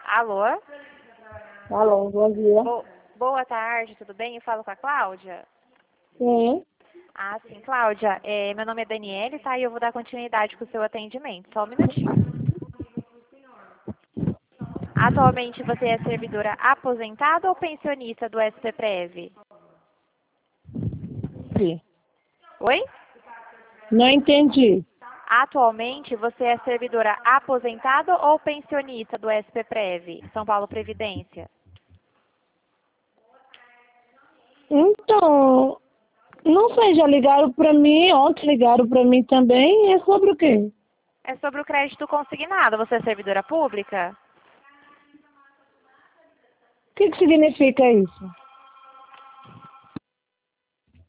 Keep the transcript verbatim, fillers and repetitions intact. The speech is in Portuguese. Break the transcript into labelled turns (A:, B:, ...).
A: Alô?
B: Alô, bom dia.
A: Bo- Boa tarde, tudo bem? Eu falo com a Cláudia?
B: Sim.
A: Ah, sim, Cláudia. É, meu nome é Daniele, tá? E eu vou dar continuidade com o seu atendimento. Só um minutinho. Atualmente você é servidora aposentada ou pensionista do SPPrev?
B: Sim.
A: Oi?
B: Não entendi.
A: Atualmente você é servidora aposentada ou pensionista do SPPrev, São Paulo Previdência?
B: Então, não sei, já ligaram pra mim, ontem ligaram pra mim também, é sobre o quê?
A: É sobre o crédito consignado. Você é servidora pública?
B: O que que significa isso?